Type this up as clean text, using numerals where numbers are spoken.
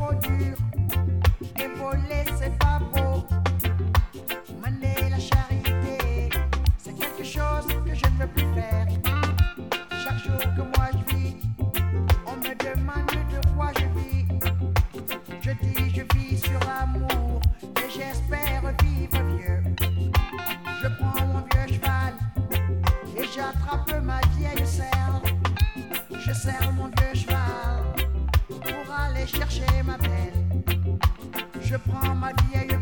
trop dur. Et voler, c'est pas beau. Mener la charité, c'est quelque chose que je ne veux plus faire. Chaque jour que moi je vis, on me demande de quoi je vis. Je dis je vis sur l'amour et j'espère vivre vieux. Je prends mon vieux cheval et j'attrape ma vieille serre. Je serre mon vieux cheval pour aller chercher ma belle. Je prends ma vieille